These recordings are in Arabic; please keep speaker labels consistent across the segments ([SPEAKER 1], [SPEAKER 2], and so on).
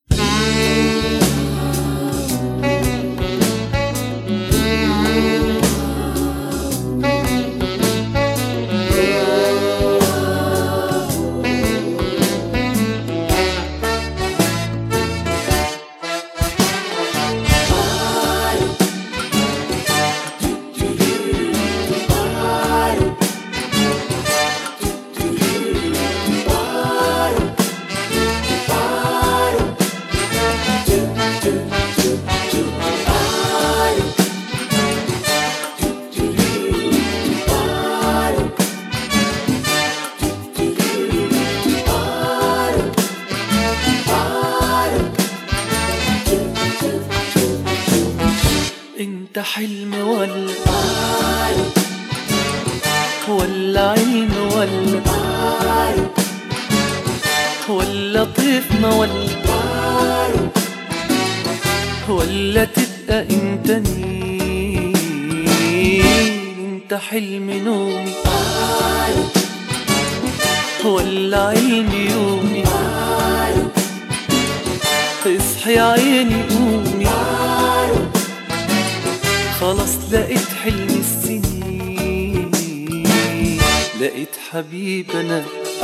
[SPEAKER 1] انت حلم ولا علم ولا طيف ما ولا تبقى انت مين؟ انت حلم نومي ولا علم يومي؟ اصحي يا عيني قومي، خلاص لقيت حلم السنين، لقيت حبيب انا.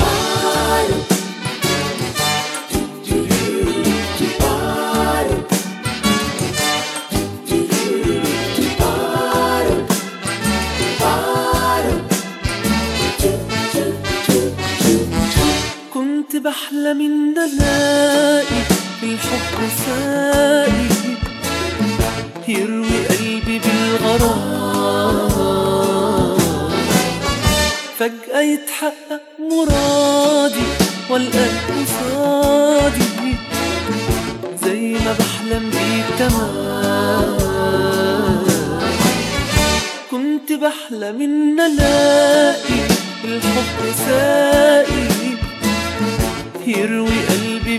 [SPEAKER 1] كنت بحلم ان الاقي الحب سائي يروي قلبي بالغرام، فجأة يتحقق مرادي والقى قصادي زي ما بحلم بيه تمام. كنت بحلم ان الاقي الحب سائي يروي قلبي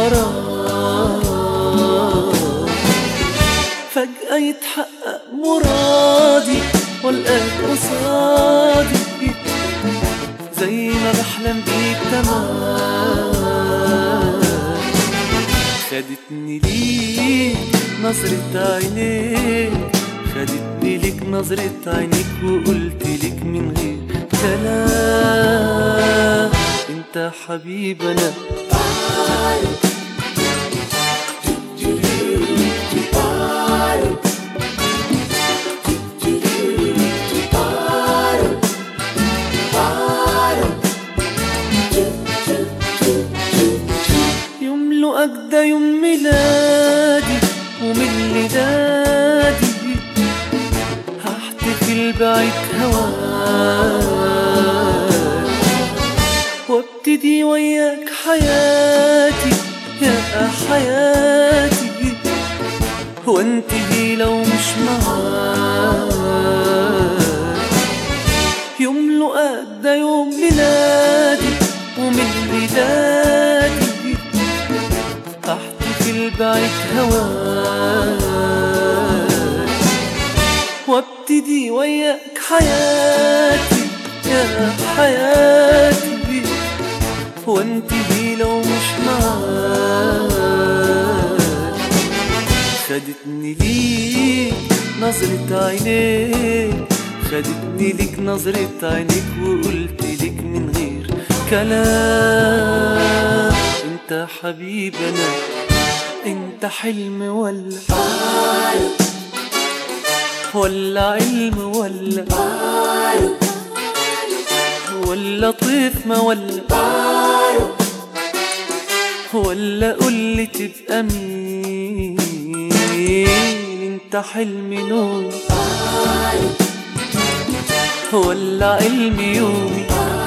[SPEAKER 1] بالغرام، فجأة يتحقق مرادي والقى قصادي زي ما بحلم بيك تمام. خدتني ليك نظرة عينيك، خدتني ليك نظرة عينيك وقلت ليك من غير كلام انت حبيب انا. أجدى يوم ميلادي ومن لدادي هحتفل بعيد هواك وابتدي وياك حياتي يا حياتي، وانتهي لو مش معاك. يوم لقاك ده يوم ميلادي ومن لدادي احتفل بعيد هواك وابتدي وياك حياتي يا حياتي، وانتهي لو مش معاك. خدتني ليك نظرة عينيك، خدتني ليك نظرة عينيك وقلت ليك من غير كلام انت حبيب انا. انت حلم ولا علم ولا طيف ما ولا قولي تبقى مين؟ انت حلم نوم ولا علم يومي؟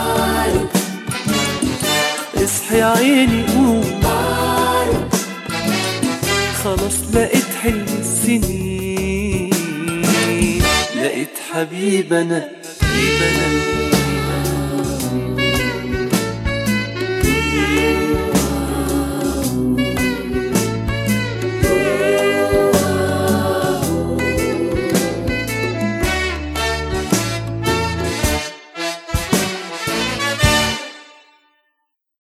[SPEAKER 1] اصحي يا عيني قوم، خلاص لقيت حلم السنين، لقيت حبيب انا.